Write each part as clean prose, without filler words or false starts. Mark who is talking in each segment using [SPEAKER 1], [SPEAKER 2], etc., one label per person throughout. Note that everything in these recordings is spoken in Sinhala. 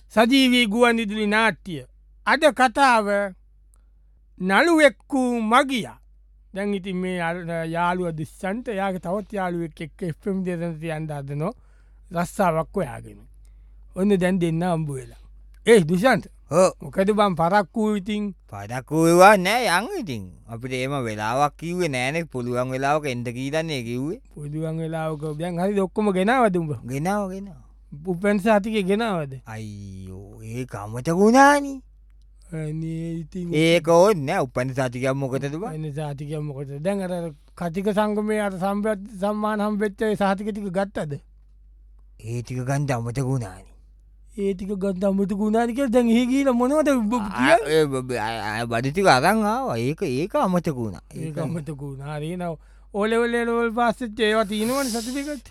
[SPEAKER 1] සජීවී ගුවන් ඉදිලි නාට්‍ය අද කතාව නළුවෙක්කු මගිය දැන් ඉතින් මේ යාළුව දිස්සන්ට යාගේ තවත් යාළුවෙක් එක්ක එම් දෙදනති අන්ද අදනො රස්සාාවක් ඔයාගෙන ඔන්න දැන් දෙන්න අම්බු වෙලා ඒ දුෂන්ත මොකද බම් පරක්කූ ඉතින්
[SPEAKER 2] පදක්කුවවා නෑ යං ඉතින් අපිට ඒම වෙලාවක් කිවේ නෑනෙක් පුළුවන් වෙලාවක එන්ට කීදන්නේ කිව්වේ
[SPEAKER 1] පුදුවන් වෙලාවක දැන් හරි ඔක්කොම ගෙනවදුම්ඹ
[SPEAKER 2] ගෙනාවගෙන
[SPEAKER 1] උපැන් සාතික ගෙනවද
[SPEAKER 2] අයියෝ ඒ අමතකුණානි
[SPEAKER 1] ඉතින්
[SPEAKER 2] ඒක ඕන්න උපන්න සතිකම් මොකතද බ
[SPEAKER 1] එන්න සාතිකයක් මොකට දැන් අර කතික සංගමය අට සම්පත් සම්මාන හම්බෙච්චේ සාතිකටික ගත්තද
[SPEAKER 2] ඒටික ගන්ධ අමතකුණානි
[SPEAKER 1] ඒටික ගත් අමතු ගුණානික දැන් ඒගීල මොනවද
[SPEAKER 2] බඩිතික අරංආවා ඒක අමතකුණ
[SPEAKER 1] ඒ අමත ගුණාරේ නව ඕලෙවල්ලවල් පස්සෙත් ඒවා තිීනවන සතිපිකත්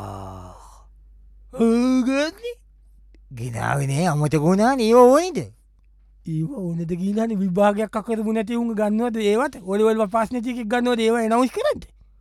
[SPEAKER 2] ගෙනාවනේ අමතකුණා ඒ ඕනිද
[SPEAKER 1] ඒ ඕනද ගීලන විභාගයක් අකරපු නැති උන් ගන්නවද ඒවට ඔලවල් පස්සනතික ගන්නවද ඒව නවස් කරද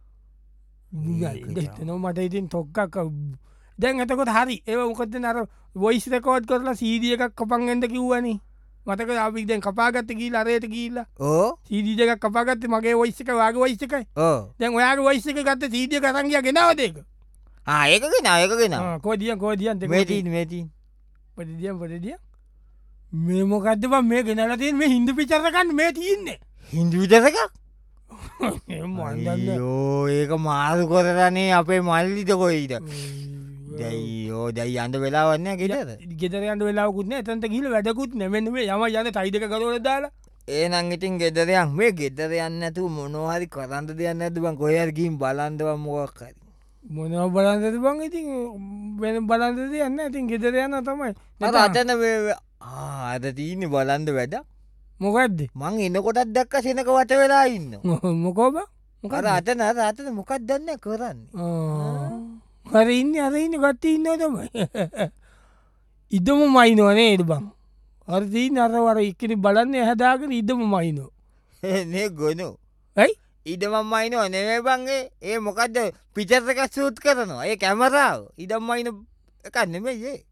[SPEAKER 1] නො මට ඉතින් තොක්කක් දැන් ඇතකොට හරි ඒ මොකද නර වොයිස් රකෝඩ් කරලා සීදිය එකක් කපන්ගෙන්ට කිව්වනි මතක අපි දැන් කපාගත්ත ගී අරයට කියීල්ලා
[SPEAKER 2] ඕ
[SPEAKER 1] සීදීජක කපාගත්ත මගේ වයිස්සක වගේ වයිස්සකයි දැන් ඔයාගේ වයිස්සක ගත්ත සීදිය කරංගිය ගෙනාවදක
[SPEAKER 2] ඒකගෙන අයකගෙන
[SPEAKER 1] කෝදිය කෝදියන්ත
[SPEAKER 2] මේටීන් මේටීන්
[SPEAKER 1] පටිදියම් පටදිය මේ මොකක්ද බ මේ ගෙනලතින් මේ හින්දු පිචරකන්න මේ තියන්නේ
[SPEAKER 2] හින්දු විතරක
[SPEAKER 1] මන්දන්න
[SPEAKER 2] යෝ ඒක මාරු කොරරනේ අපේ මල්ලිත කොයිද දැයිෝ දැයි අන්ඩ වෙලාවන්න ගෙට
[SPEAKER 1] ගෙදරයන්ට වෙලාකුත්න ඇතන්ට කියල වැඩකුත් නැමෙන්ේ යම යන තයිදක කරල දාලා
[SPEAKER 2] ඒ නංගිටින් ගෙදරයක් මේ ගෙදර යන්න ඇතු මොනහරි කරන්ත දෙයන්න ඇතුබන් කොයරකින් බලන්දව මොක්කරි
[SPEAKER 1] මොනව බලන්දද බං ඉතින් වෙන බලන්දද යන්න ඉතින් ගෙදර යන්න තමයි
[SPEAKER 2] අතන අද තියන්නේ බලන්ද වැඩ
[SPEAKER 1] මොකක්ද
[SPEAKER 2] මං එන්නකොටත් දැක්ක සෙනක වට වෙලා ඉන්න
[SPEAKER 1] මොකෝබ
[SPEAKER 2] මොකද අතන අතන මොකක් දන්න කරන්න
[SPEAKER 1] හර ඉන්න අර ඉන්න ගත්ත ඉන්න තමයි ඉදම මයිනවනේ එඩ බං අරදී නරවර ඉක්කෙන බලන්න හැදාගෙන ඉදම මයිනෝ
[SPEAKER 2] නේ ගොනු
[SPEAKER 1] ඇයි
[SPEAKER 2] ඉඩමම් මයිනෝ නෙවේ බංගේ ඒ මොකක්ද පිචර්තක සූත් කරනවා ඒ කැමරාව ඉඩම් මයින එකන්නෙමේ ඒ